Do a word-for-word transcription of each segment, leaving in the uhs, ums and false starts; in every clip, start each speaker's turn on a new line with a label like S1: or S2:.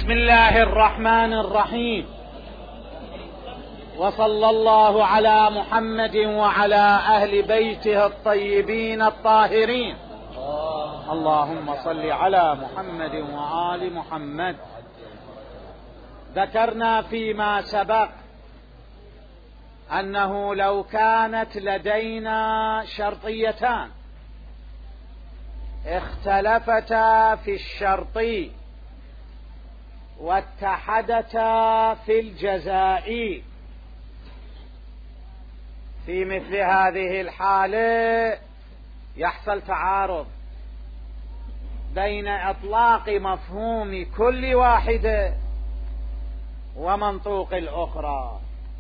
S1: بسم الله الرحمن الرحيم، وصلى الله على محمد وعلى أهل بيته الطيبين الطاهرين. اللهم صل على محمد وآل محمد. ذكرنا فيما سبق أنه لو كانت لدينا شرطيتان اختلفتا في الشرط واتحدتا في الجزاء، في مثل هذه الحالة يحصل تعارض بين إطلاق مفهوم كل واحدة ومنطوق الأخرى،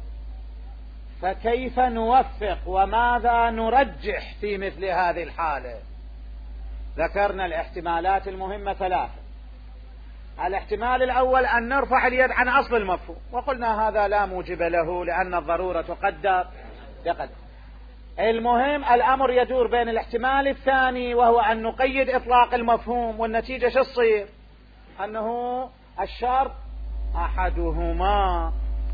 S1: فكيف نوفق وماذا نرجح في مثل هذه الحالة؟ ذكرنا الاحتمالات المهمة ثلاثة. الاحتمال الأول أن نرفع اليد عن أصل المفهوم، وقلنا هذا لا موجب له لأن الضرورة تقدر بقدر. المهم الأمر يدور بين الاحتمال الثاني وهو أن نقيد إطلاق المفهوم، والنتيجة شو تصير؟ أنه الشرط أحدهما،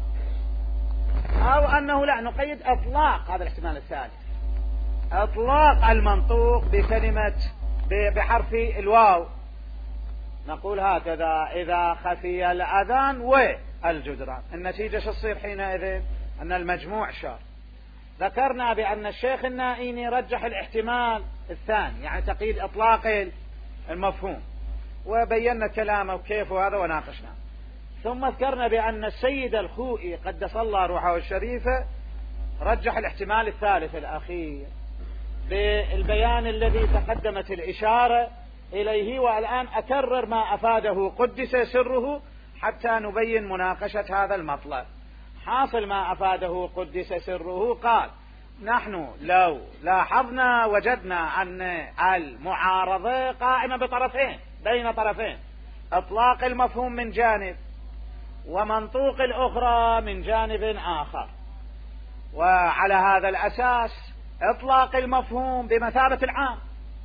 S1: أو أنه لا نقيد إطلاق، هذا الاحتمال الثالث، إطلاق المنطوق بكلمة بحرف الواو. نقول هكذا: إذا خفي الأذان والجدران، النتيجة شو تصير حينئذ؟ أن المجموع شرط. ذكرنا بأن الشيخ النائيني رجح الاحتمال الثاني، يعني تقييد إطلاق المفهوم، وبينا كلامه وكيف وهذا وناقشنا. ثم ذكرنا بأن السيد الخوئي قدس الله روحه الشريفة رجح الاحتمال الثالث الأخير بالبيان الذي تقدمت الإشارة إليه، والآن أكرر ما أفاده قدس سره حتى نبين مناقشة هذا المطلب. حاصل ما أفاده قدس سره قال: نحن لو لاحظنا وجدنا أن المعارضة قائمة بطرفين، بين طرفين، إطلاق المفهوم من جانب ومنطوق الأخرى من جانب آخر، وعلى هذا الأساس إطلاق المفهوم بمثابة العام،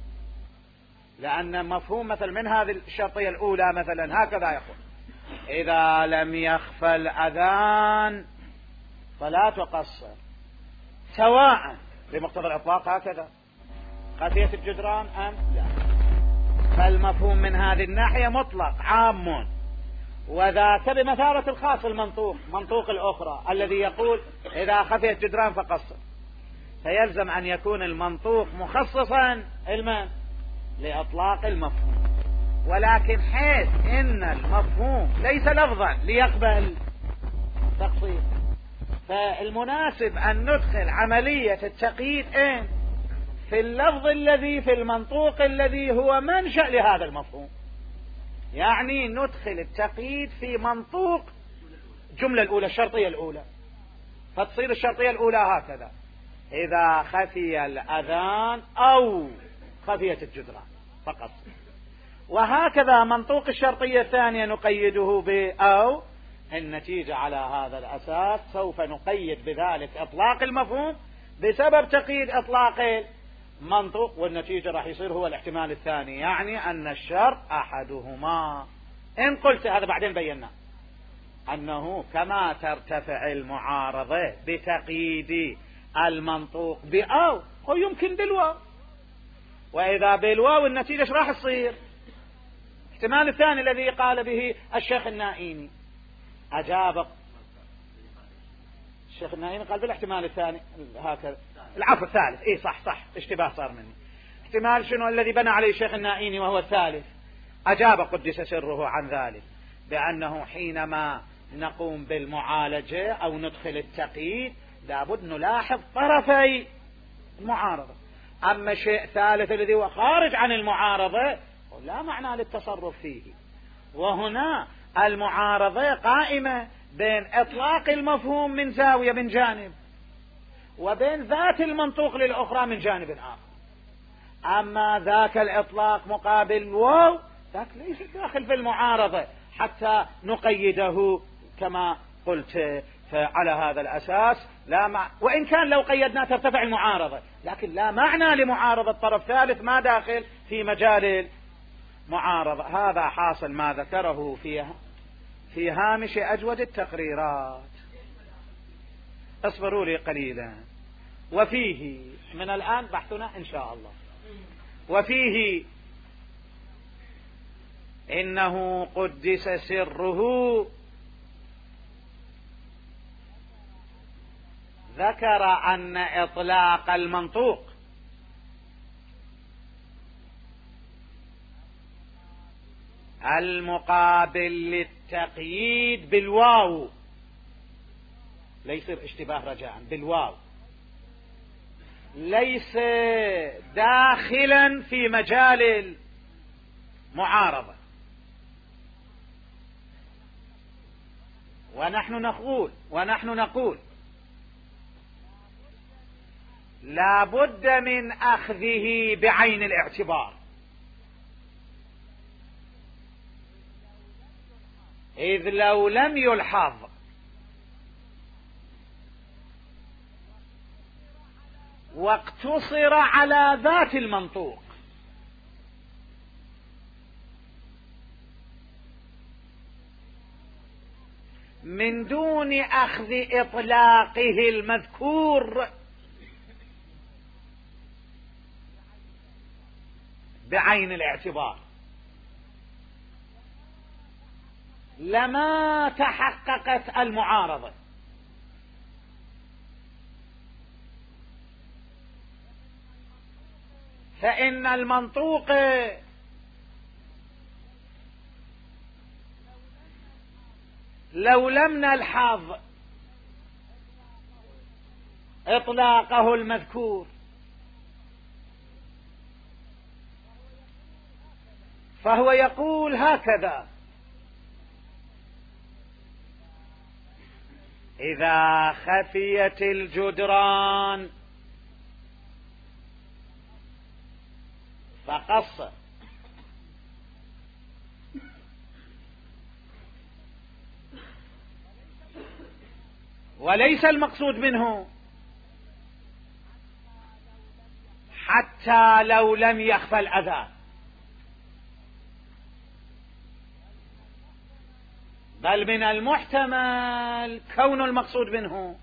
S1: لأن مفهوم مثل من هذه الشرطية الأولى مثلا هكذا يقول: إذا لم يخفى الأذان فلا تقصر، سواء بمقتضى الإطلاق هكذا خفية الجدران أم لا. فالمفهوم من هذه الناحية مطلق عام، وذاك بمثابة الخاص المنطوق، منطوق الأخرى الذي يقول إذا خفيت جدران فقصر، فيلزم أن يكون المنطوق مخصصا المن لإطلاق المفهوم، ولكن حيث إن المفهوم ليس لفظا ليقبل تقصير، فالمناسب أن ندخل عملية التقييد إن في اللفظ الذي في المنطوق الذي هو منشأ لهذا المفهوم، يعني ندخل التقييد في منطوق الجملة الأولى، الشرطية الأولى، فتصير الشرطية الأولى هكذا: إذا خفي الأذان أو خفية الجدران فقط. وهكذا منطوق الشرطية الثانية نقيده ب أو. النتيجة على هذا الأساس سوف نقيد بذلك إطلاق المفهوم بسبب تقييد إطلاق المنطوق، والنتيجة راح يصير هو الاحتمال الثاني، يعني أن الشرط أحدهما. إن قلت هذا بعدين بينا أنه كما ترتفع المعارضة بتقييد المنطوق بأو، ويمكن بالواو، وإذا بالواو النتيجة ايش راح تصير؟ الاحتمال الثاني الذي قال به الشيخ النائيني. أجاب الشيخ النائيني قال بالاحتمال الثاني هكذا، العفو الثالث، اي صح صح اشتباه صار مني. احتمال شنو الذي بنى عليه الشيخ النائيني وهو الثالث؟ أجاب قدس سره عن ذلك بأنه حينما نقوم بالمعالجة أو ندخل التقييد لابد نلاحظ طرفي المعارضة، أما شيء ثالث الذي هو خارج عن المعارضة لا معنى للتصرف فيه. وهنا المعارضة قائمة بين إطلاق المفهوم من زاوية من جانب، وبين ذات المنطوق للأخرى من جانب آخر. أما ذاك الإطلاق مقابل واو ذاك ليس داخل في المعارضة حتى نقيده كما قلت. فعلى هذا الأساس لا مع... وإن كان لو قيدنا ترتفع المعارضة، لكن لا معنى لمعارضة طرف ثالث ما داخل في مجال المعارضة. هذا حاصل ما ذكره فيها في هامش أجود التقريرات. اصبروا لي قليلا. وفيه، من الآن بحثنا إن شاء الله. وفيه إنه قدس سره ذكر أن إطلاق المنطوق المقابل للتقييد بالواو، ليس اشتباه رجاء، بالواو، ليس داخلا في مجال المعارضة. ونحن نقول ونحن نقول لا بد من أخذه بعين الاعتبار، إذ لو لم يلحظ واقتصر على ذات المنطوق من دون أخذ إطلاقه المذكور بعين الاعتبار، لما تحققت المعارضة. فإن المنطوق لو لم نلحظ إطلاقه المذكور فهو يقول هكذا: إذا خفيت الجدران فقصر. وليس المقصود منه حتى لو لم يخفى الأذان، بل من المحتمل كون المقصود منه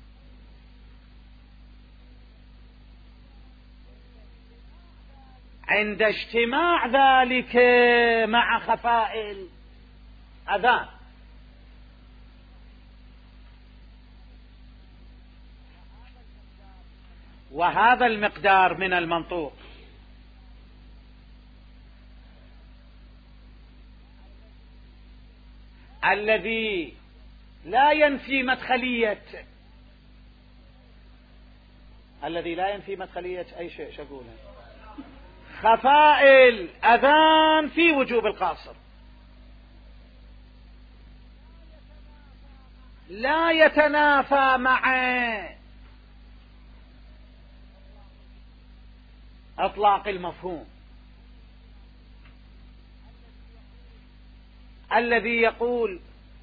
S1: عند اجتماع ذلك مع خفاء الأذان. وهذا المقدار من المنطوق الذي لا ينفي مدخلية الذي لا ينفي مدخلية أي شيء شقوله خفاء الأذان في وجوب القاصر، لا يتنافى مع إطلاق المفهوم الذي يقول: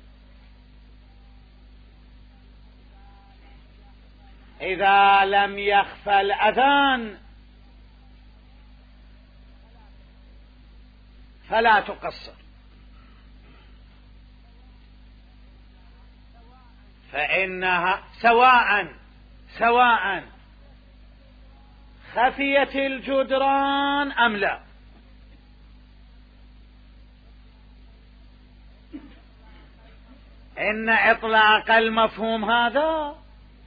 S1: إذا لم يخفى الأذان فلا تقصر. فإنها سواء سواء خفيت الجدران أم لا، إن إطلاق المفهوم هذا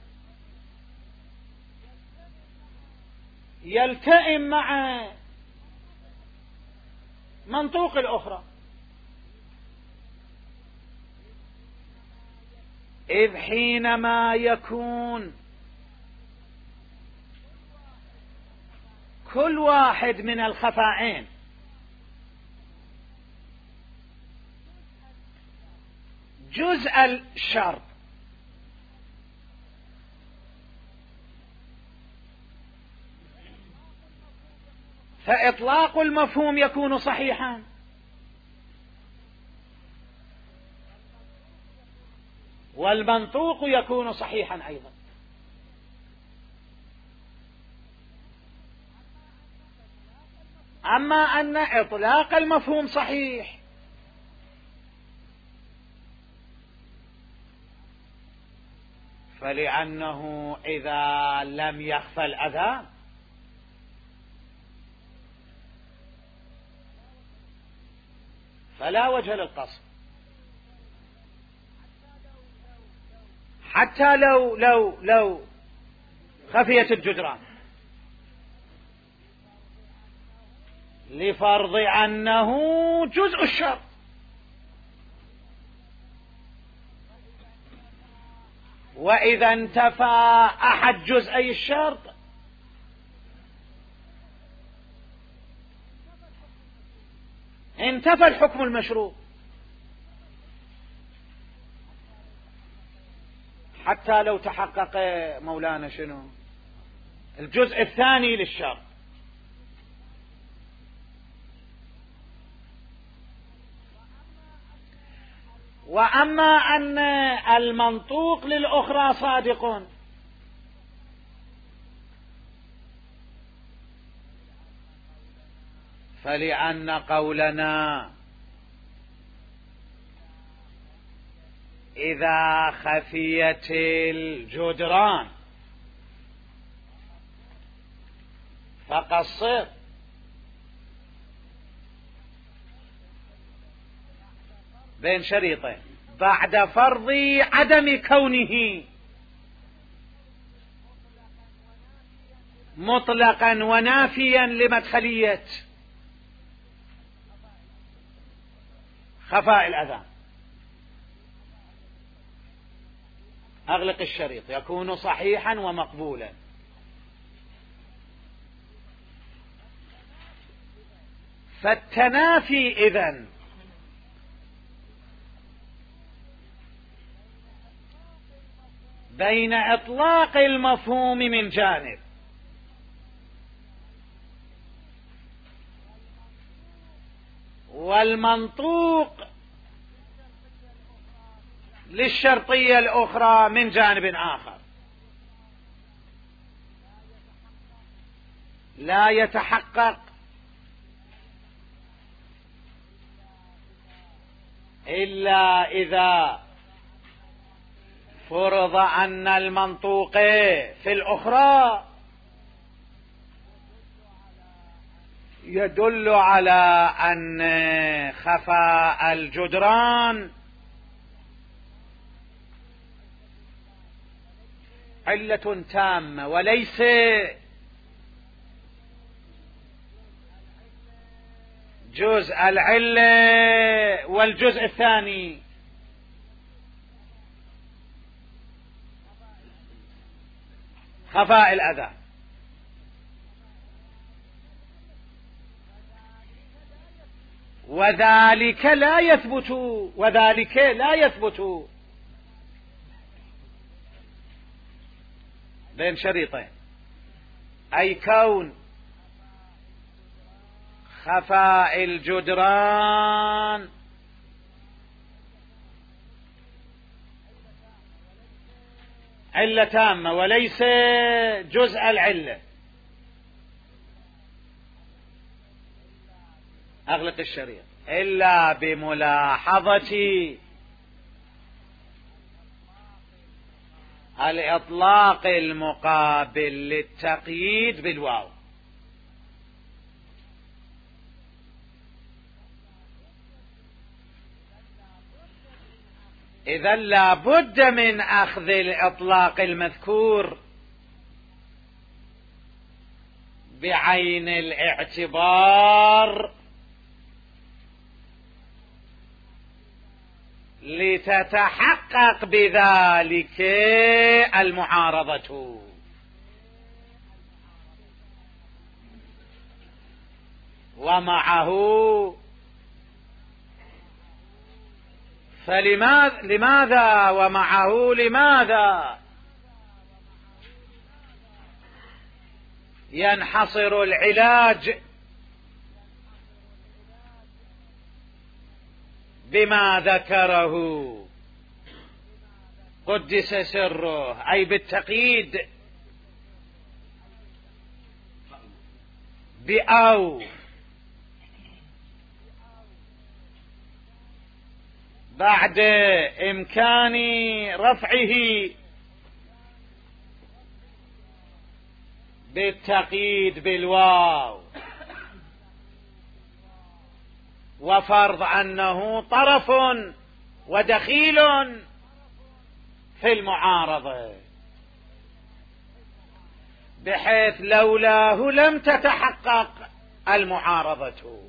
S1: يلتئم مع منطوق الأخرى، إذ حينما يكون كل واحد من الخفائين جزء الشرط فإطلاق المفهوم يكون صحيحا، والمنطوق يكون صحيحا أيضا. أما أن إطلاق المفهوم صحيح فلأنه إذا لم يخفى الأذى فلا وجه للقصر، حتى لو لو لو خفيت الجدران، لفرض أنه جزء الشرط. وإذا انتفى أحد جزئي الشرط انتفى الحكم المشروط، حتى لو تحقق مولانا شنو الجزء الثاني للشرط. وأما أن المنطوق للأخرى صادق فلأن قولنا إذا خفيت الجدران فقصر، بين شريطين بعد فرض عدم كونه مطلقا ونافيا لمدخلية خفاء الأذان. أغلق الشريط يكون صحيحا ومقبولا. فالتنافي إذن بين إطلاق المفهوم من جانب والمنطوق للشرطية الأخرى من جانب آخر لا يتحقق إلا إذا فرض أن المنطوق في الأخرى يدل على أن خفاء الجدران علة تامة وليس جزء العلة والجزء الثاني. خفاء الأذى وذلك لا يثبت وذلك لا يثبت بين شريطين، أي كون خفاء الجدران علة تامة وليس جزء العلة. أغلق الشريط إلا بملاحظة الإطلاق المقابل للتقييد بالواو. إذا لا بد من أخذ الإطلاق المذكور بعين الاعتبار لتتحقق بذلك المعارضة. ومعه فلماذا لماذا ومعه لماذا ينحصر العلاج بما ذكره قدس سره، أي بالتقييد بأو بعد إمكان رفعه بالتقييد بالواو، وفرض أنه طرف ودخيل في المعارضة، بحيث لولاه لم تتحقق المعارضة.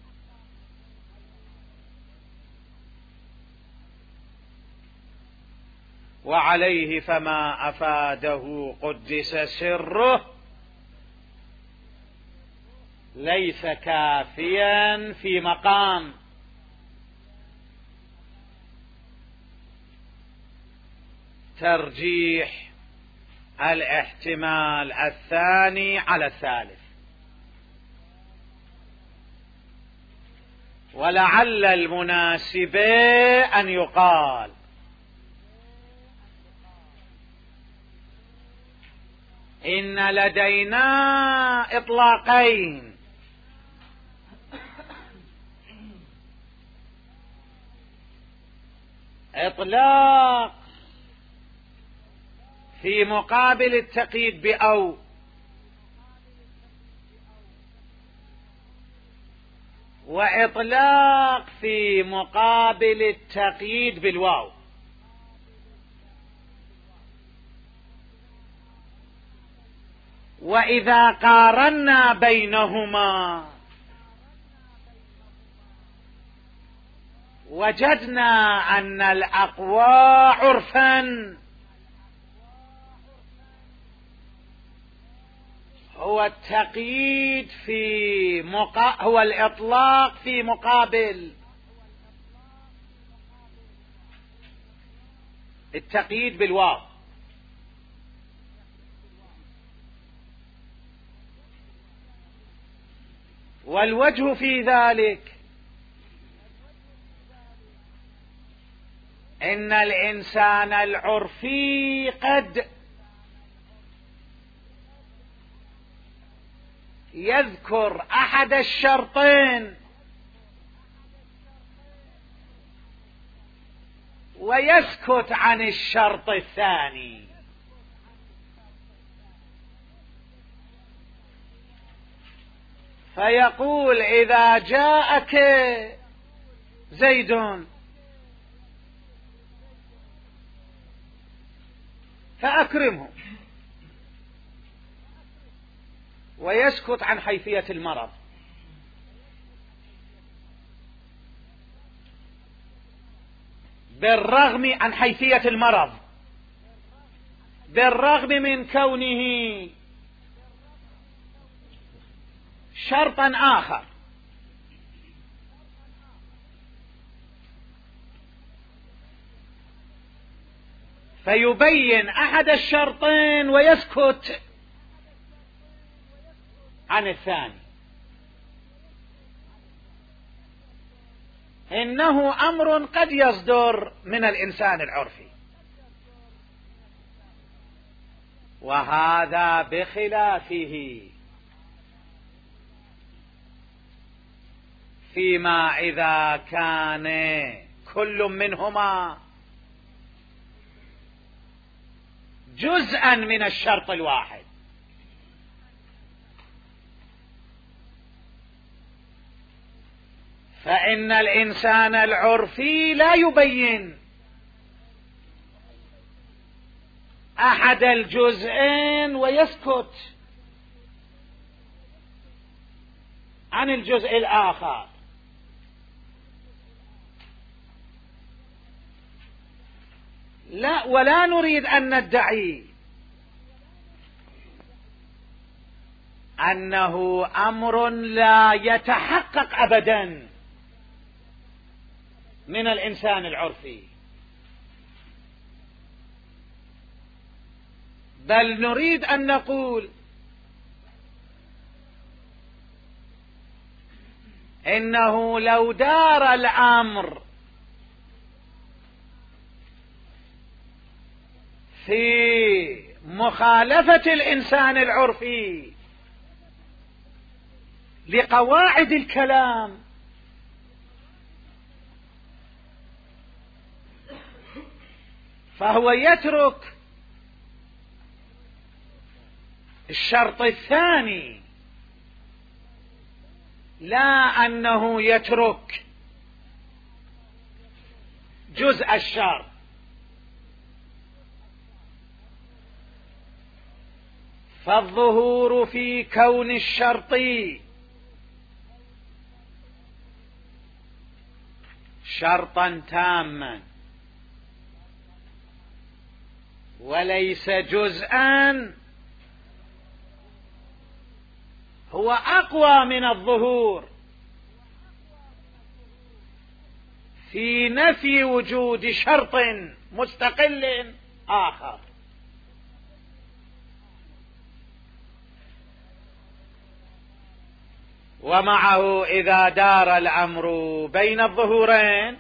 S1: وعليه فما أفاده قدس سره ليس كافيا في مقام ترجيح الاحتمال الثاني على الثالث. ولعل المناسب أن يقال إن لدينا إطلاقين: إطلاق في مقابل التقييد بأو، وإطلاق في مقابل التقييد بالواو. وإذا قارنا بينهما وجدنا أن الأقوى عرفا هو التقييد في مقا... هو الإطلاق في مقابل التقييد بالواو. والوجه في ذلك إن الإنسان العرفي قد يذكر أحد الشرطين ويسكت عن الشرط الثاني، فيقول إذا جاءك زيد فأكرمه، ويسكت عن حيثية المرض. بالرغم عن حيثية المرض، بالرغم من كونه شرطا آخر، فيبين أحد الشرطين ويسكت عن الثاني. إنه أمر قد يصدر من الإنسان العرفي، وهذا بخلافه فيما إذا كان كل منهما جزءا من الشرط الواحد. فإن الإنسان العرفي لا يبين أحد الجزئين ويسكت عن الجزء الآخر، لا، ولا نريد أن ندعي أنه أمر لا يتحقق أبدا من الإنسان العرفي، بل نريد أن نقول إنه لو دار الأمر في مخالفة الإنسان العرفي لقواعد الكلام فهو يترك الشرط الثاني لا أنه يترك جزء الشرط، فالظهور في كون الشرط شرطا تاما وليس جزءا هو أقوى من الظهور في نفي وجود شرط مستقل آخر. ومعه إذا دار الأمر بين الظهورين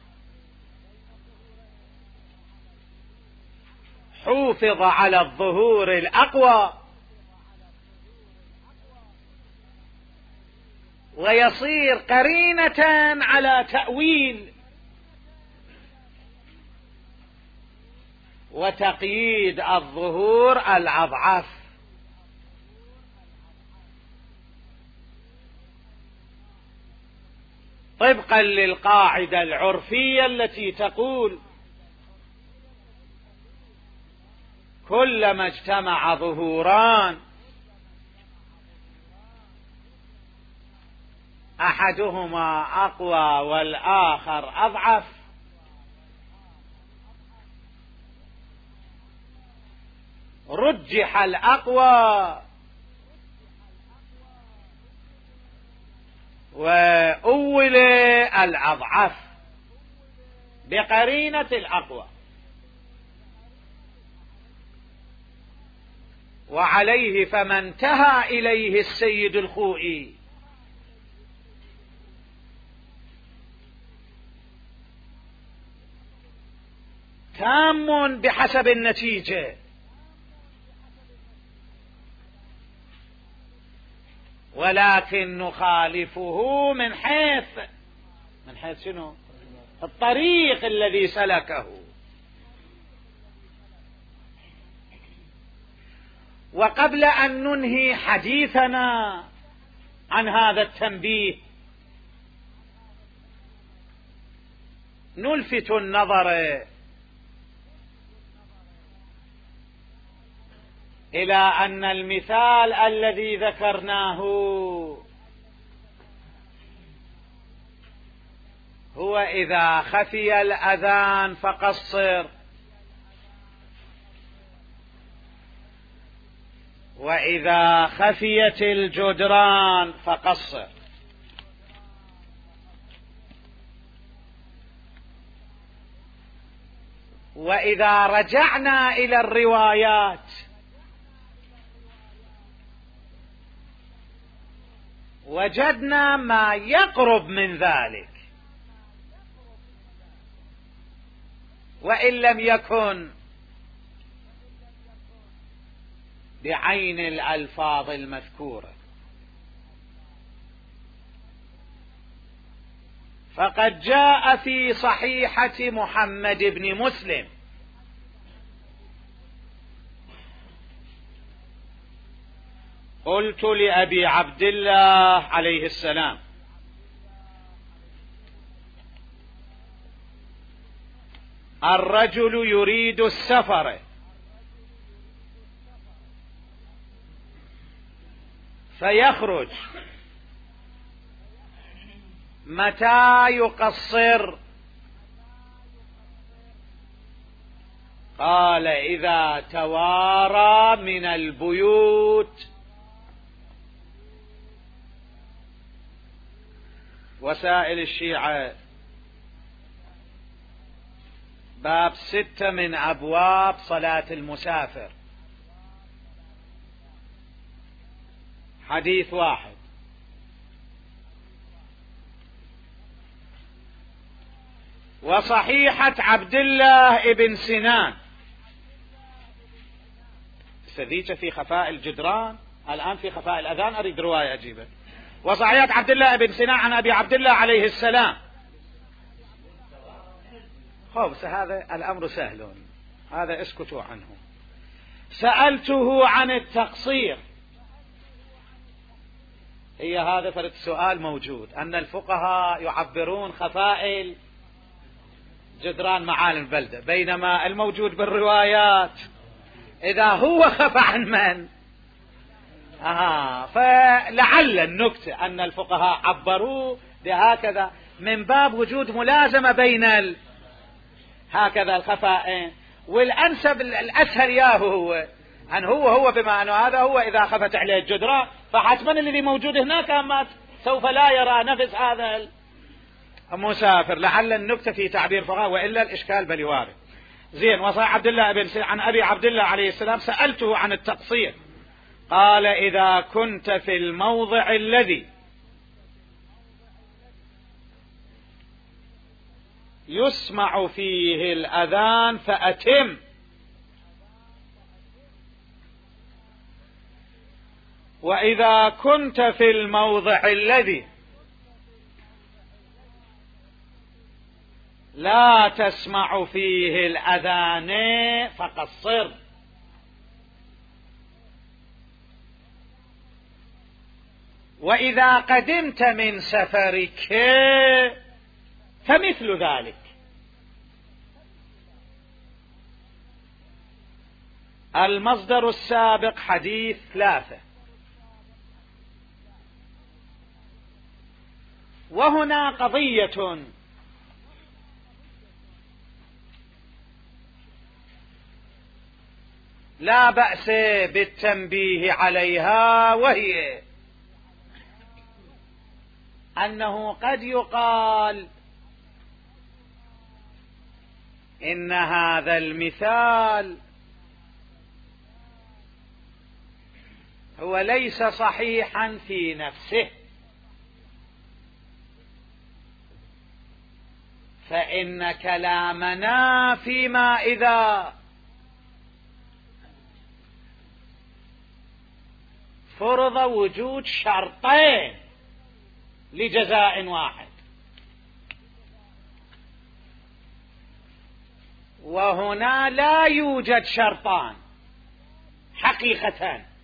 S1: حوفظ على الظهور الأقوى ويصير قرينة على تأويل وتقييد الظهور الأضعف. طبقا للقاعدة العرفية التي تقول كلما اجتمع ظهوران أحدهما أقوى والآخر أضعف رجح الأقوى وأول الأضعف بقرينة الأقوى. وعليه فما انتهى إليه السيد الخوئي تام بحسب النتيجة، ولكن نخالفه من حيث من حيث شنو؟ الطريق الذي سلكه. وقبل أن ننهي حديثنا عن هذا التنبيه نلفت النظر إلى أن المثال الذي ذكرناه هو إذا خفي الأذان فقصر، وإذا خفيت الجدران فقصر. وإذا رجعنا إلى الروايات وجدنا ما يقرب من ذلك، وإن لم يكن بعين الألفاظ المذكورة. فقد جاء في صحيحة محمد بن مسلم قلت لأبي عبد الله عليه السلام الرجل يريد السفر فيخرج متى يقصر؟ قال إذا توارى من البيوت. وسائل الشيعة باب ستة من أبواب صلاة المسافر حديث واحد. وصحيحة عبد الله ابن سنان سذيك في خفاء الجدران، الآن في خفاء الأذان أريد رواية أجيبه. وصحيحة عبد الله ابن سنان عن أبي عبد الله عليه السلام. خبز هذا الأمر سهل، هذا اسكتوا عنه. سألته عن التقصير. هي هذا فرد السؤال موجود، أن الفقهاء يعبرون خفاء جدران معالم البلدة، بينما الموجود بالروايات إذا هو خفى عن من؟ آه فلعل النكتة أن الفقهاء عبروا بهكذا من باب وجود ملازمة بين ال... هكذا الخفاء، والأنسب الأسهل ياه هو أن هو هو بما أنه هذا هو إذا خفت عليه الجدران فحتما الذي موجود هناك أما سوف لا يرى نفس هذا المسافر. لعل النكتة في تعبير فقهاء، وإلا الإشكال بل وارد. زين. وصح عبد الله بن عن أبي عبد الله عليه السلام سألته عن التقصير قال إذا كنت في الموضع الذي يسمع فيه الأذان فأتم، وإذا كنت في الموضع الذي لا تسمع فيه الأذان فقصر. وإذا قدمت من سفرك فمثل ذلك. المصدر السابق حديث ثلاثة، وهنا قضية لا بأس بالتنبيه عليها، وهي أنه قد يقال إن هذا المثال هو ليس صحيحا في نفسه، فإن كلامنا فيما إذا فرض وجود شرطين لجزاء واحد، وهنا لا يوجد شرطان حقيقة،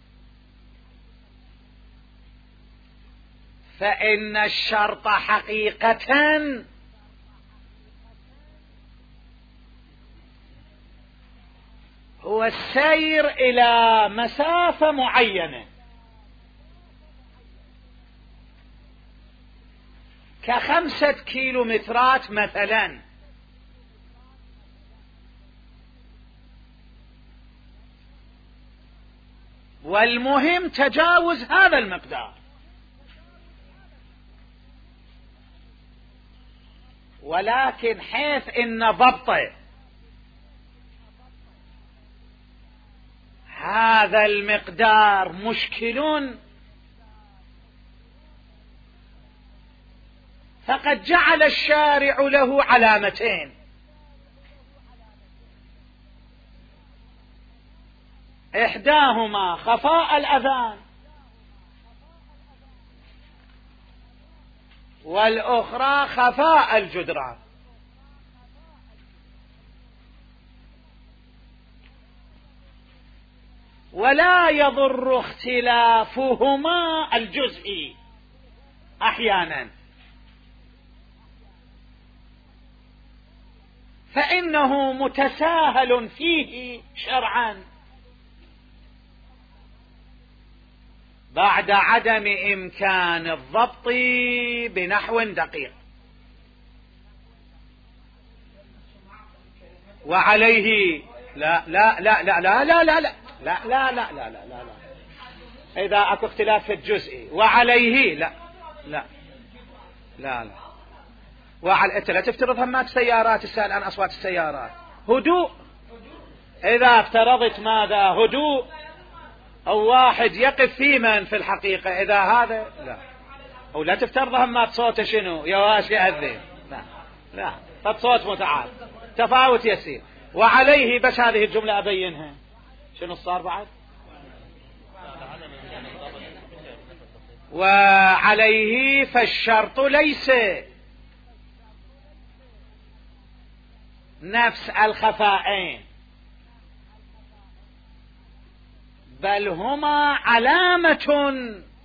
S1: فإن الشرط حقيقة هو السير إلى مسافة معينة كخمسة كيلومترات مثلا، والمهم تجاوز هذا المقدار. ولكن حيث إن ضبطه هذا المقدار مشكل، فقد جعل الشارع له علامتين: إحداهما خفاء الأذان، والأخرى خفاء الجدران. ولا يضر اختلافهما الجزئي أحيانا، فإنه متساهل فيه شرعا بعد عدم إمكان الضبط بنحو دقيق. وعليه لا لا لا لا لا لا لا لا لا لا لا لا لا لا إذا أكو اختلاف في الجزئي وعليه لا لا لا لا وعلى أنت لا تفترض همات السيارات السائل عن أصوات السيارات هدوء. إذا افترضت ماذا هدوء أو واحد يقف في من في الحقيقة، إذا هذا لا، أو لا تفترض همات صوته شنو يا واش يأذن، لا لا فالصوت متعال تفاوت يسير. وعليه بس هذه الجملة أبينها شنو صار بعد. وعليه فالشرط ليس نفس الخفاءين، بل هما علامة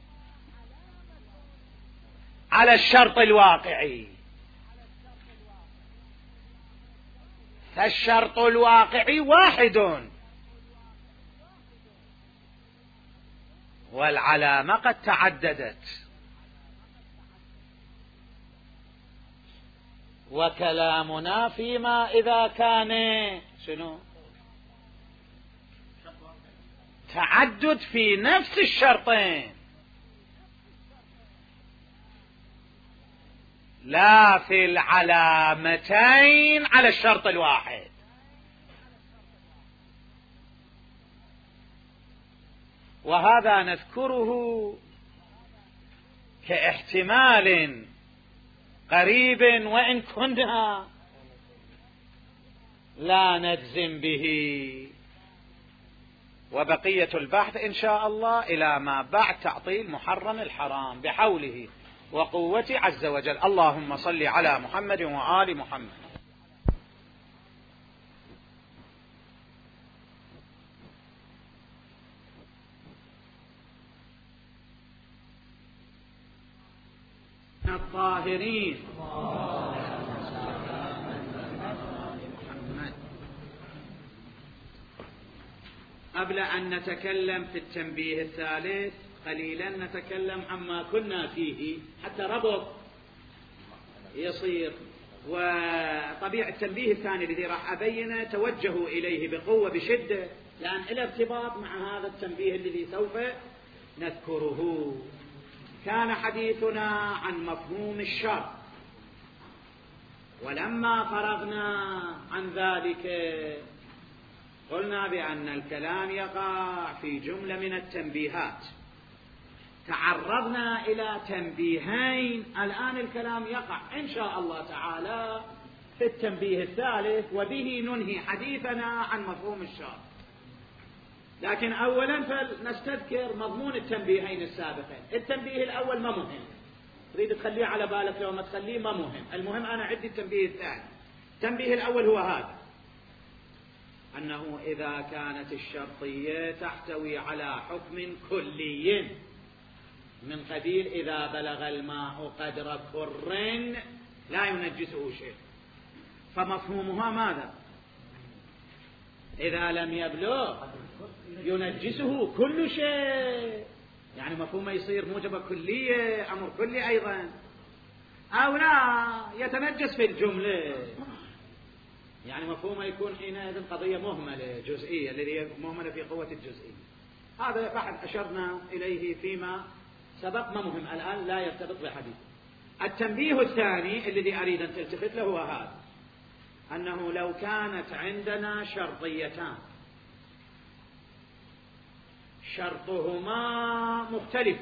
S1: على الشرط الواقعي. فالشرط الواقعي واحد والعلامة قد تعددت. وكلامنا فيما إذا كان شنو تعدد في نفس الشرطين، لا في العلامتين على الشرط الواحد. وهذا نذكره كاحتمال قريب وإن كنا لا نجزم به. وبقية البحث إن شاء الله إلى ما بعد تعطيل محرم الحرام بحوله وقوته عز وجل. اللهم صل على محمد وآل محمد. الطاهرين قبل أن نتكلم في التنبيه الثالث قليلا نتكلم عما كنا فيه حتى ربط يصير. وطبيعة التنبيه الثاني الذي راح أبينه توجهوا إليه بقوة بشدة، لأن إلى ارتباط مع هذا التنبيه الذي سوف نذكره. كان حديثنا عن مفهوم الشرط، ولما فرغنا عن ذلك قلنا بأن الكلام يقع في جملة من التنبيهات. تعرضنا إلى تنبيهين، الآن الكلام يقع إن شاء الله تعالى في التنبيه الثالث، وبه ننهي حديثنا عن مفهوم الشرط. لكن أولا فلنستذكر مضمون التنبيهين السابقين. التنبيه الأول ما مهم، تريد تخليه على بالك لو ما تخليه ما مهم، المهم أنا عندي التنبيه الثاني. التنبيه الأول هو هذا: أنه إذا كانت الشرطية تحتوي على حكم كلي من قبيل إذا بلغ الماء قدر كر لا ينجسه شيء، فمفهومها ماذا؟ إذا لم يبلغ ينجسه كل شيء، يعني مفهومه يصير موجبة كلية، أمر كلي أيضا، أو لا يتنجس في الجملة، يعني مفهومه يكون حينئذ قضية مهملة جزئية، الذي هي مهملة في قوة الجزئية. هذا بعد أشرنا إليه فيما سبق، ما مهم الآن، لا يرتبط بحديث. التنبيه الثاني الذي أريد أن تلتفت له هو هذا: أنه لو كانت عندنا شرطيتان شرطهما مختلف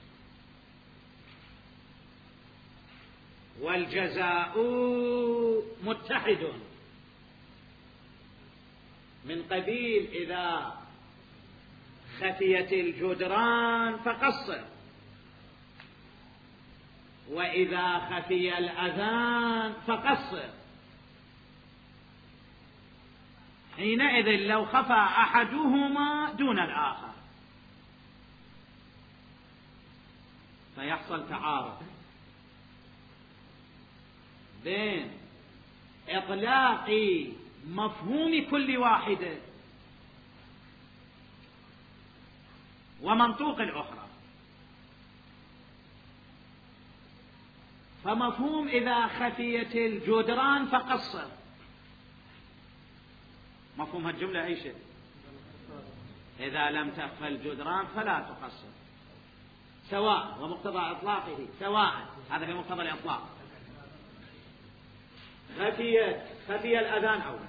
S1: والجزاء متحد، من قبيل إذا خفيت الجدران فقصر، وإذا خفي الأذان فقصر، حينئذ لو خفى أحدهما دون الآخر فيحصل تعارض بين إطلاق مفهوم كل واحدة ومنطوق الأخرى. فمفهوم إذا خفيت الجدران فقصر، مفهوم هالجملة أي شيء؟ إذا لم تخفى الجدران فلا تقصر، سواء، ومقتضى إطلاقه سواء، هذا في مقتضى الإطلاق. خفيت خفي الأذان أولا،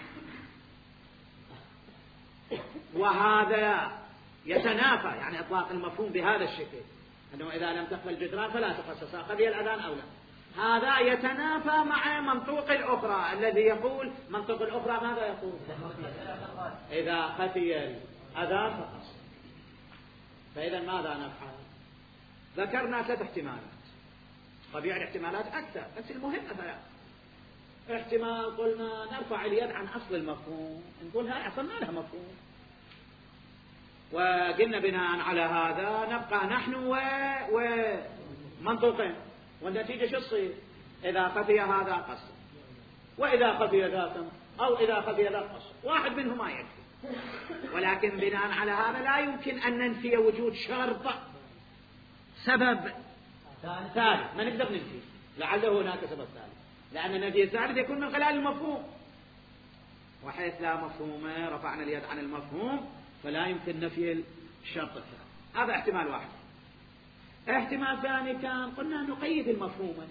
S1: وهذا يتنافى، يعني إطلاق المفهوم بهذا الشكل أنه إذا لم تخفى الجدران فلا تقصر، خفي الأذان أولا، هذا يتنافى مع منطوق الأخرى الذي يقول، منطوق الأخرى ماذا يقول؟ إذا خفي الأذان فقصر. فإذا ماذا نفعل؟ ذكرنا ثلاث احتمالات، طبيعي الاحتمالات أكثر، بس المهم ثلاث. احتمال قلنا نرفع اليد عن أصل المفهوم، نقول هاي أصلا ما لها مفهوم، وقلنا بناء على هذا نبقى نحن و... ومنطوقين، والنتيجة شو تصير؟ إذا خفي هذا قصر، وإذا خفي ذاك، أو إذا خفي ذاك قصر، واحد منهما يكفي. ولكن بناء على هذا لا يمكن أن ننفي وجود شرط سبب ثالث، ما نقدر ننفي لعله هناك سبب ثالث، لأن النفي الثالث يكون من خلال المفهوم، وحيث لا مفهوم رفعنا اليد عن المفهوم فلا يمكن نفي الشرط الثالث. هذا احتمال واحد. احتمال ثاني كان قلنا نقيد المفهوم،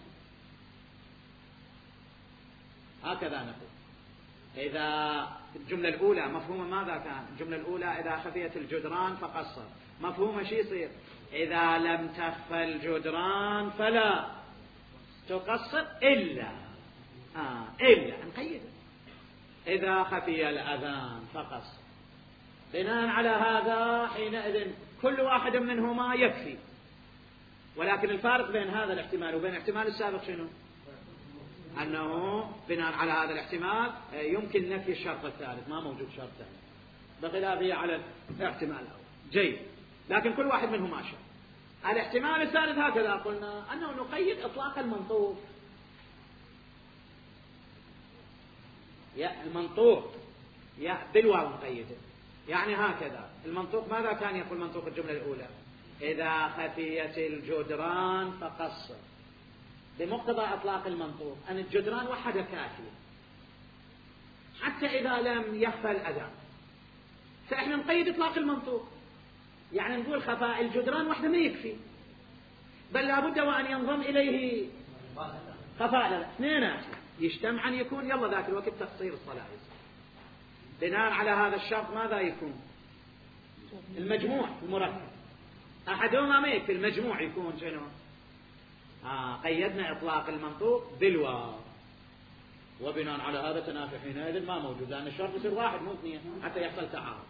S1: هكذا نقول. إذا الجملة الأولى مفهوم ماذا كان؟ الجملة الأولى إذا خفيت الجدران فقصر، مفهوم شي يصير؟ إذا لم تخفى الجدران فلا تقصر إلا آه إلا نقيد إذا خفي الأذان فقصر. بناء على هذا حينئذ كل واحد منهما يكفي، ولكن الفارق بين هذا الاحتمال وبين الاحتمال السابق شنو؟ أنه بناء على هذا الاحتمال يمكن نفي الشرط الثالث، ما موجود شرط ثالث بخلافه على الاحتمال الأول. جيد، لكن كل واحد منهما شرط. الاحتمال الثالث هكذا قلنا أنه نقيد إطلاق المنطوق. يا المنطوق يا بالواو نقيده، يعني هكذا المنطوق ماذا كان يقول منطوق الجملة الأولى؟ إذا خفيت الجدران فقصر، بمقتضى إطلاق المنطوق أن الجدران وحده كافية حتى إذا لم يخفى الأذان، فإحنا نقيد إطلاق المنطوق، يعني نقول خفاء الجدران وحده ما يكفي، بل لابد وأن ينضم إليه خفاء اثنين يجتمعا يكون يلا ذاك الوقت تقصير الصلاة. بناء على هذا الشرط ماذا يكون؟ المجموع المركب، أحدهما ما يكفي، المجموع يكون شنو؟ آه قيدنا إطلاق المنطوق بالواو، وبناء على هذا تنافي حينئذ ما موجود، لأن الشرط يصير واحد مو اثنين حتى يحصل تعارض.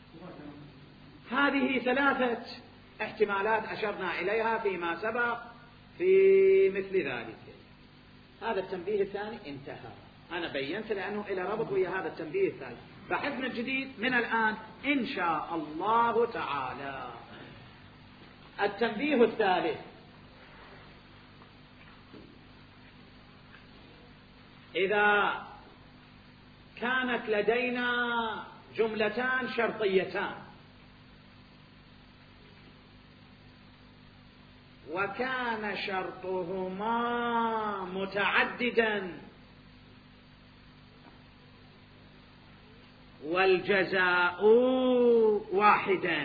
S1: هذه ثلاثة احتمالات أشرنا إليها فيما سبق في مثل ذلك. هذا التنبيه الثاني انتهى، أنا بينت لأنه إلى ربط ويا هذا التنبيه الثاني. بحثنا الجديد من الآن إن شاء الله تعالى التنبيه الثالث. إذا كانت لدينا جملتان شرطيتان وكان شرطهما متعددا والجزاء واحدا،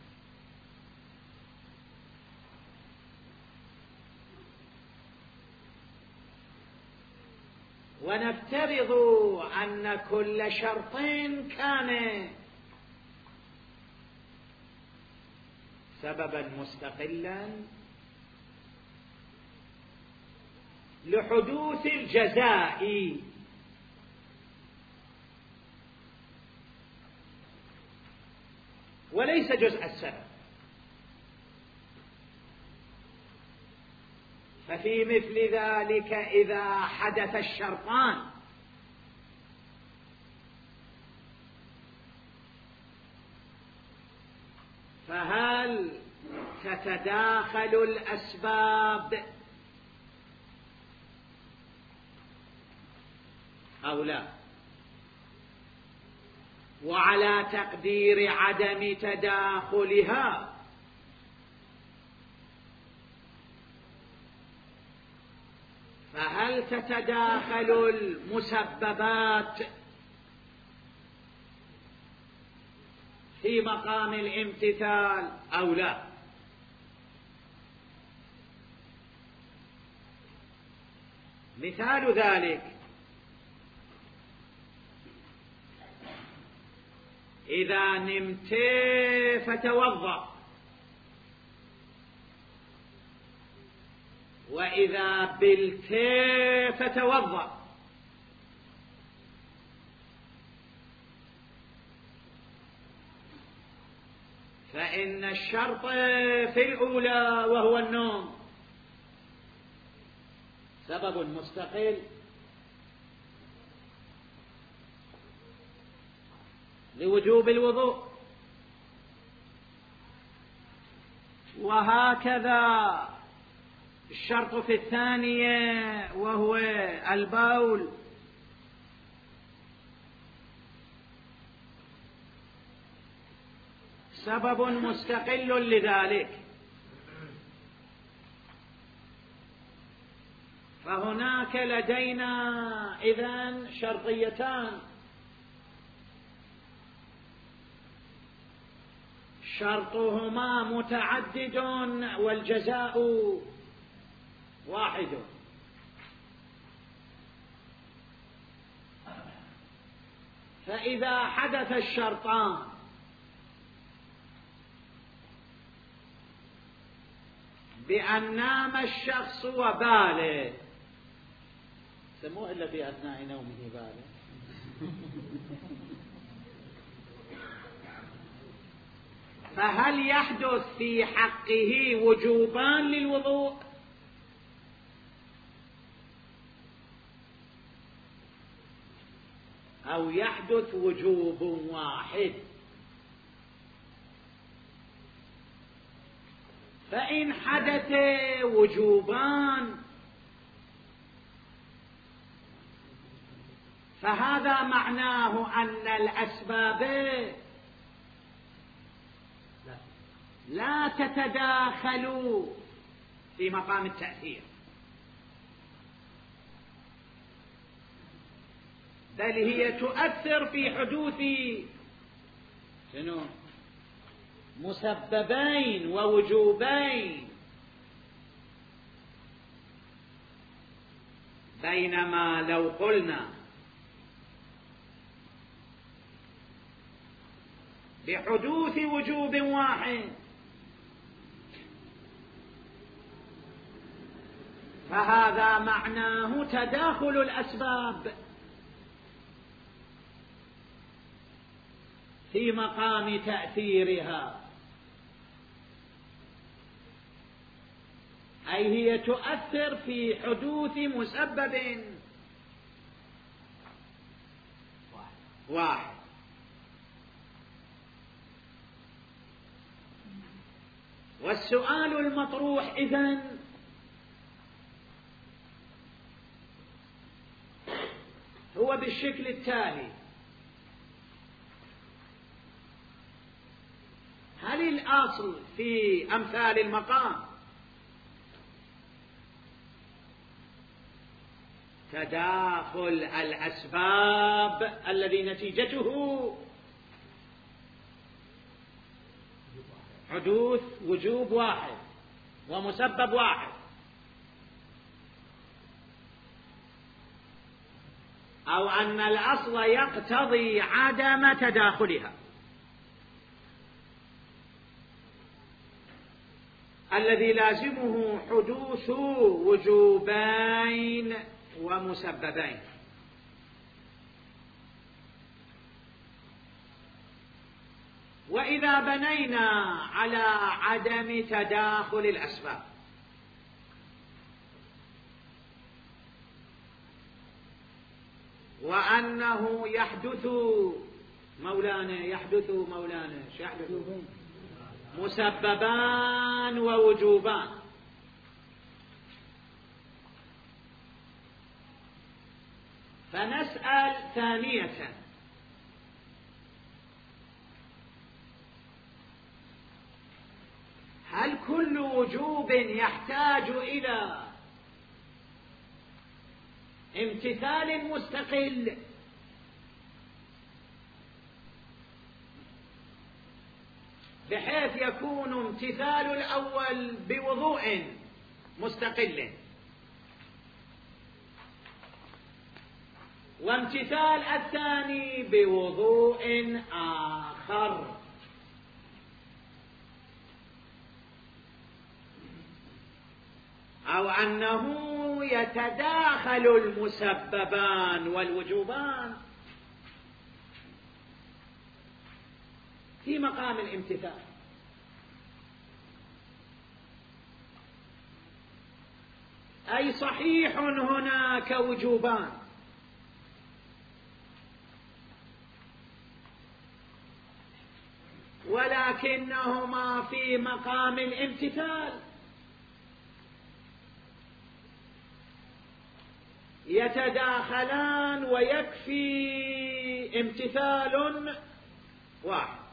S1: ونفترض أن كل شرط كان سببا مستقلا لحدوث الجزاء، وليس جزء السبب. ففي مثل ذلك إذا حدث الشرطان فهل تتداخل الأسباب أو لا؟ وعلى تقدير عدم تداخلها فهل تتداخل المسببات في مقام الامتثال أو لا؟ مثال ذلك إذا نمت فتوضأ، وإذا بلت فتوضأ، فإن الشرط في الأولى وهو النوم سبب مستقل لوجوب الوضوء،
S2: وهكذا الشرط في الثانية وهو البول سبب مستقل لذلك، فهناك لدينا إذن شرطيتان: شرطهما متعدد والجزاء واحد. فإذا حدث الشرطان بأن نام الشخص وباله، سموه إلا في أثناء نومه باله، فهل يحدث في حقه وجوبان للوضوء أو يحدث وجوب واحد؟ فإن حدث وجوبان فهذا معناه أن الأسباب لا تتداخل في مقام التأثير، بل هي تؤثر في حدوث شنو؟ مسببين ووجوبين. بينما لو قلنا بحدوث وجوب واحد فهذا معناه تداخل الأسباب في مقام تأثيرها، أي هي تؤثر في حدوث مسبب واحد. والسؤال المطروح إذن هو بالشكل التالي: هل الأصل في أمثال المقام تداخل الأسباب الذي نتيجته حدوث وجوب واحد ومسبب واحد، أو أن الأصل يقتضي عدم تداخلها الذي لازمه حدوث وجوبين ومسببين؟ وإذا بنينا على عدم تداخل الأسباب وأنه يحدث مولانا يحدث مولانا يحدث مسببان ووجوبان، فنسأل ثانية: هل كل وجوب يحتاج إلى امتثال مستقل بحيث يكون امتثال الأول بوضوء مستقل وامتثال الثاني بوضوء آخر، أو أنه يتداخل المسببان والوجوبان في مقام الامتثال؟ أي صحيح هناك وجوبان ولكنهما في مقام الامتثال، يتداخلان ويكفي امتثال واحد.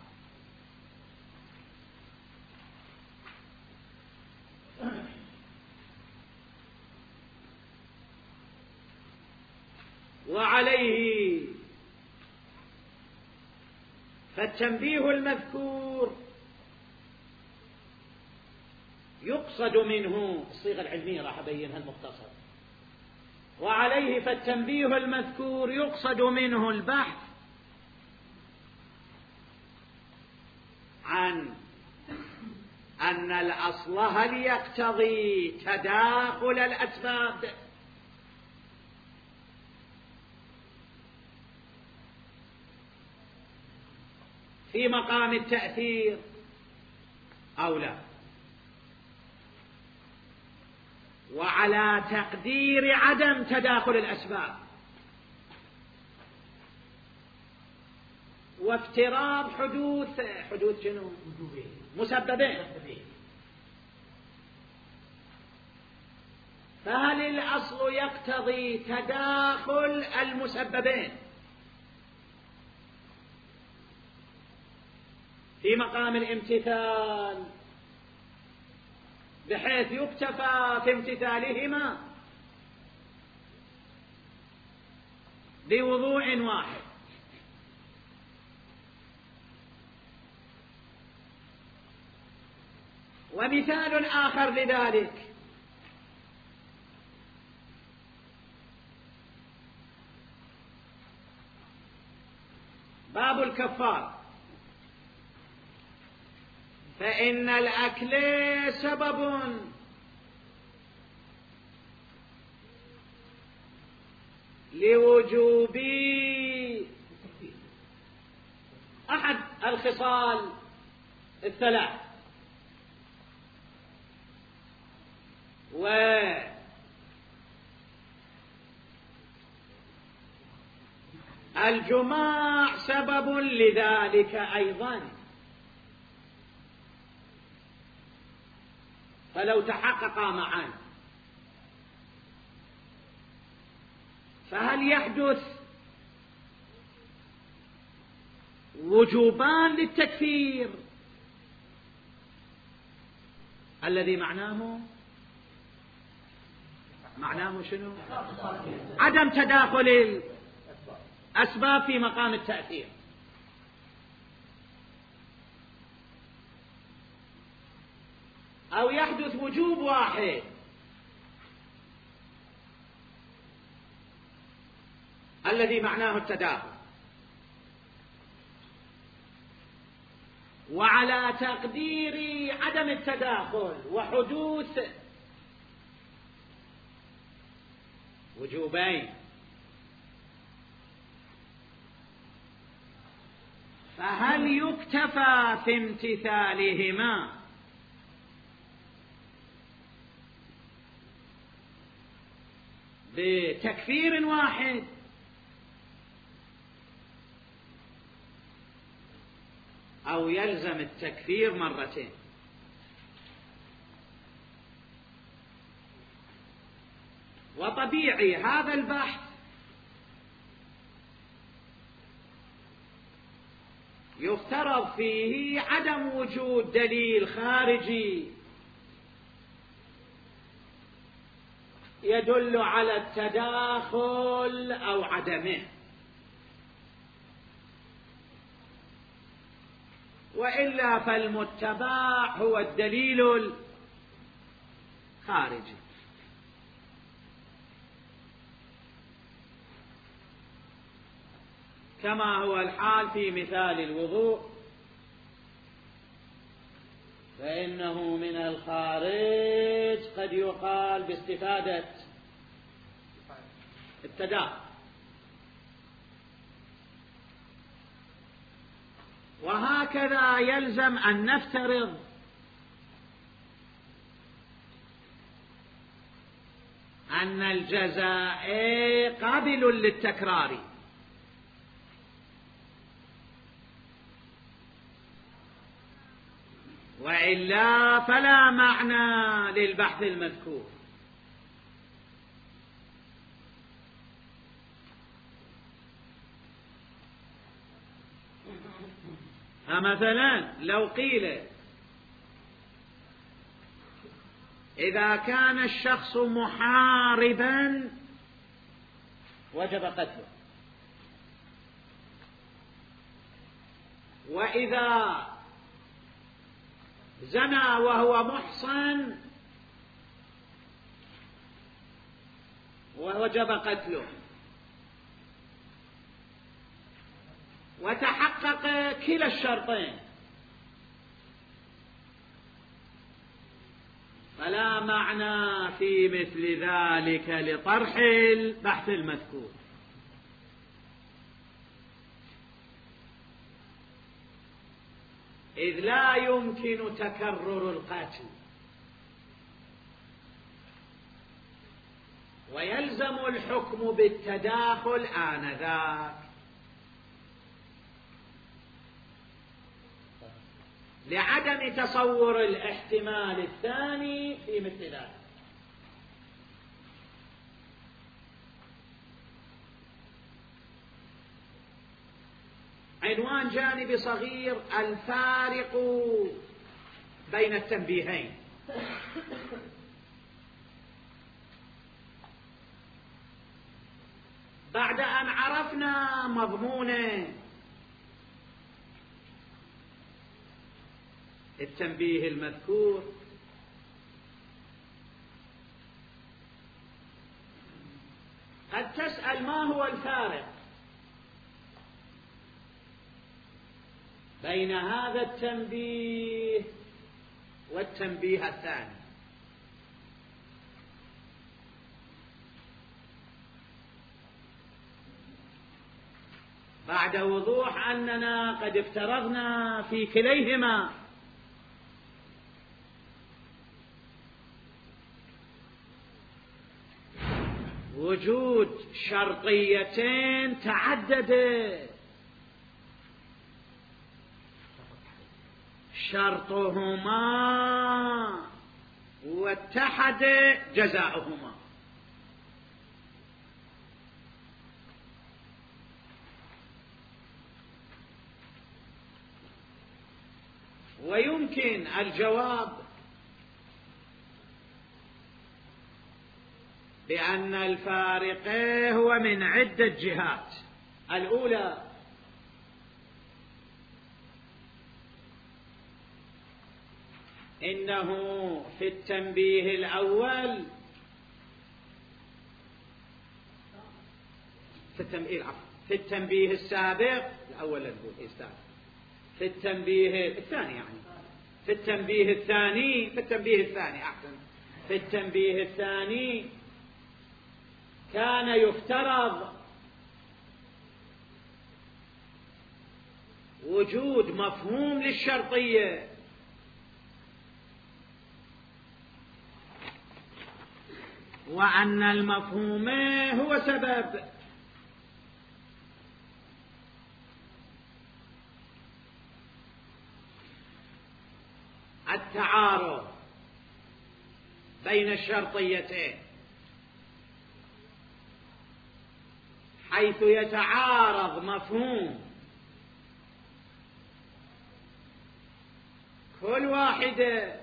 S2: وعليه فالتنبيه المذكور يقصد منه، الصيغة العلمية راح أبينها المختصر، وعليه فالتنبيه المذكور يقصد منه البحث عن أن الأصل هل يقتضي تداخل الأسباب في مقام التأثير أو لا، وعلى تقدير عدم تداخل الأسباب وافتراض حدوث حدوث شنو؟ مسببين. فهل الأصل يقتضي تداخل المسببين في مقام الامتثال بحيث يكتفى في امتثالهما بوضوء واحد؟ ومثال آخر لذلك باب الكفار، فإن الأكل سبب لوجوب أحد الخصال الثلاث، والجماع سبب لذلك أيضا. فلو تحققا معا فهل يحدث وجوبان للتكفير الذي معناه معناه شنو؟ عدم تداخل الأسباب في مقام التأثير، أو يحدث وجوب واحد الذي معناه التداخل، وعلى تقدير عدم التداخل وحدوث وجوبين، فهل يكتفى في امتثالهما بتكفير واحد أو يلزم التكفير مرتين؟ وطبيعي هذا البحث يفترض فيه عدم وجود دليل خارجي يدل على التداخل أو عدمه، وإلا فالمتبع هو الدليل الخارجي. كما هو الحال في مثال الوضوء، فإنه من الخارج قد يقال باستفادة التداخل، وهكذا يلزم أن نفترض أن الجزاء قابل للتكرار، وإلا فلا معنى للبحث المذكور. فمثلا لو قيل إذا كان الشخص محاربا وجب قتله، وإذا زنى وهو محصن ووجب قتله، وتحقق كلا الشرطين، فلا معنى في مثل ذلك لطرح البحث المذكور. إذ لا يمكن تكرر القتل، ويلزم الحكم بالتداخل آنذاك، لعدم تصور الاحتمال الثاني في مثل ذلك. عنوان جانبي صغير: الفارق بين التنبيهين. بعد أن عرفنا مضمون التنبيه المذكور، قد تسأل ما هو الفارق بين هذا التنبيه والتنبيه الثاني. بعد وضوح أننا قد افترضنا في كليهما وجود شرطيتين تعددت، شرطهما واتحد جزاؤهما. ويمكن الجواب بأن الفارق هو من عدة جهات. الأولى: إنه في التنبيه الأول في التنبيه في التنبيه السابق الأول نقول السابق في التنبيه الثاني يعني في التنبيه الثاني في التنبيه الثاني أحسن في التنبيه الثاني كان يفترض وجود مفهوم للشرطية، وأن المفهوم هو سبب التعارض بين الشرطيتين، حيث يتعارض مفهوم كل واحدة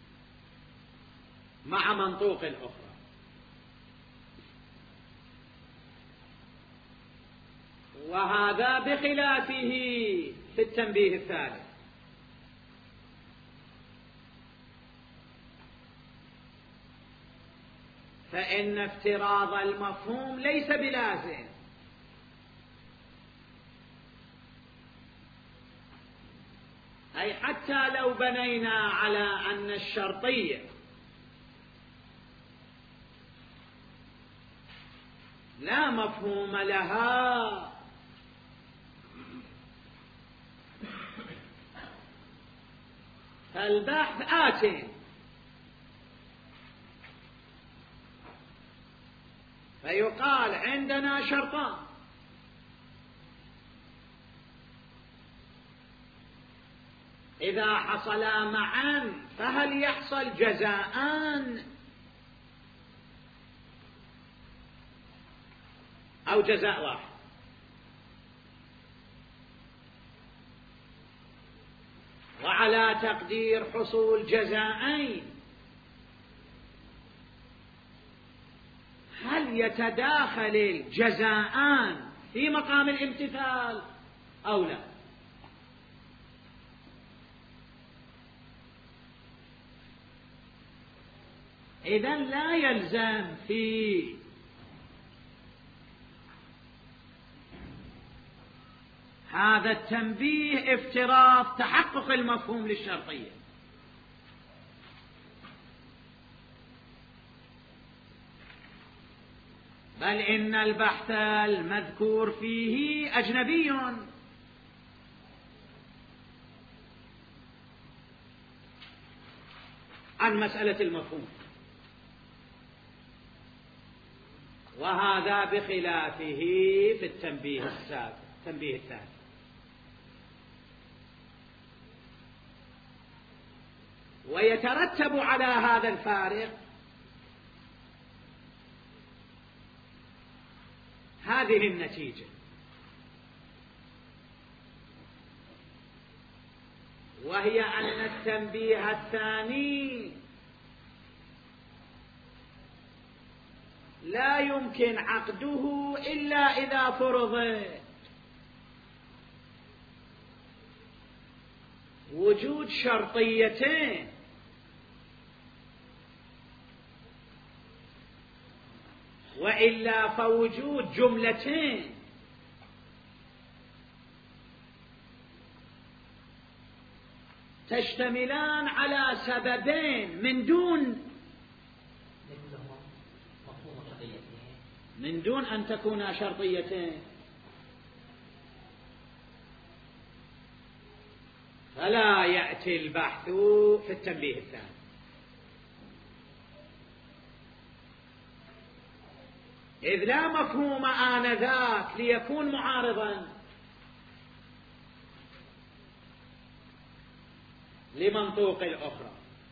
S2: مع منطوق الأخرى. وهذا بخلافه في التنبيه الثالث، فإن افتراض المفهوم ليس بلازم، أي حتى لو بنينا على أن الشرطية لا مفهوم لها، فالبحث آت، فيقال عندنا شرطان: إذا حصلا معا فهل يحصل جزاءان أو جزاء واحد؟ وعلى تقدير حصول جزاءين هل يتداخل الجزاءان في مقام الامتثال أو لا؟ إذن لا يلزم في هذا التنبيه افتراض تحقق المفهوم للشرطية، بل إن البحث المذكور فيه أجنبي عن مسألة المفهوم، وهذا بخلافه في التنبيه السابق التنبيه الثاني. ويترتب على هذا الفارق هذه النتيجة، وهي أن التنبيه الثاني لا يمكن عقده إلا إذا فرض وجود شرطيتين، وإلا فوجود جملتين تشتملان على سببين من دون من دون أن تكونا شرطيتين، فلا يأتي البحث في التنبيه الثاني. إذ لا مفهوم آنذاك ليكون معارضا لمنطوق الأخرى،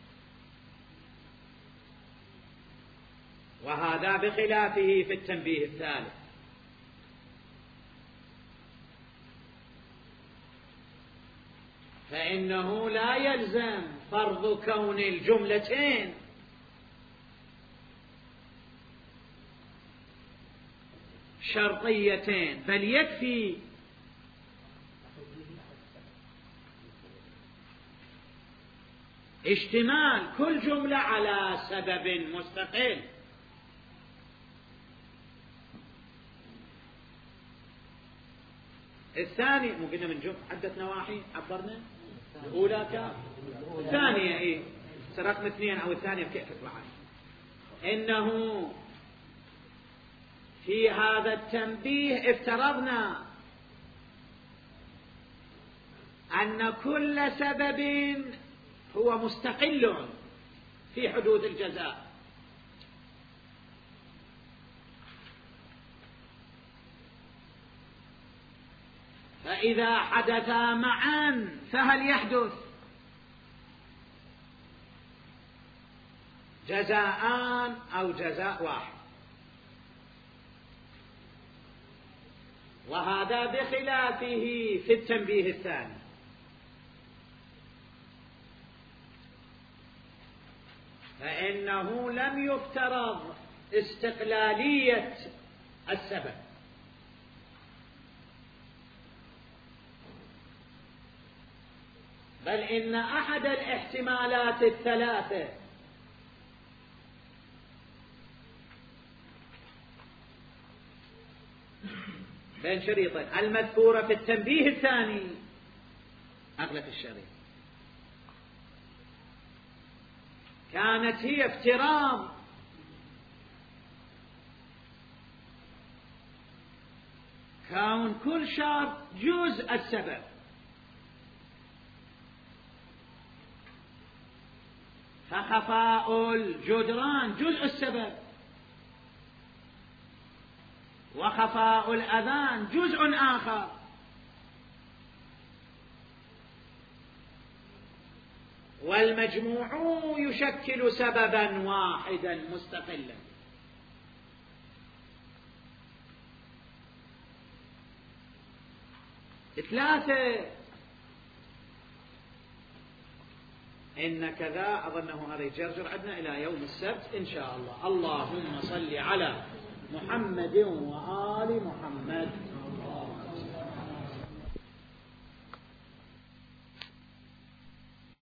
S2: وهذا بخلافه في التنبيه الثالث. فإنه لا يلزم فرض كون الجملتين شرطيتين، بل يكفي اشتمال كل جملة على سبب مستقل. الثاني مو قلنا من جملة عدة نواحي عبرنا، الأولى كان الثانية إيه رقم اثنين أو الثانية كيف تطلع؟ إنه في هذا التنبيه افترضنا أن كل سبب هو مستقل في حدود الجزاء، فإذا حدثا معا فهل يحدث جزاءان أو جزاء واحد؟ وهذا بخلافه في التنبيه الثاني. فإنه لم يفترض استقلالية السبب، بل إن أحد الاحتمالات الثلاثة بين شريطين المذكورة في التنبيه الثاني أغلق الشريط كانت هي افتراض كون كل شرط جزء السبب، فخفاء الجدران جزء السبب، وخفاء الأذان جزء آخر. والمجموع يشكل سببا واحدا مستقلا. ثلاثة، إن كذا، أظنه هذا يجرجر عندنا إلى يوم السبت إن شاء الله. اللهم صل على محمد وآل محمد.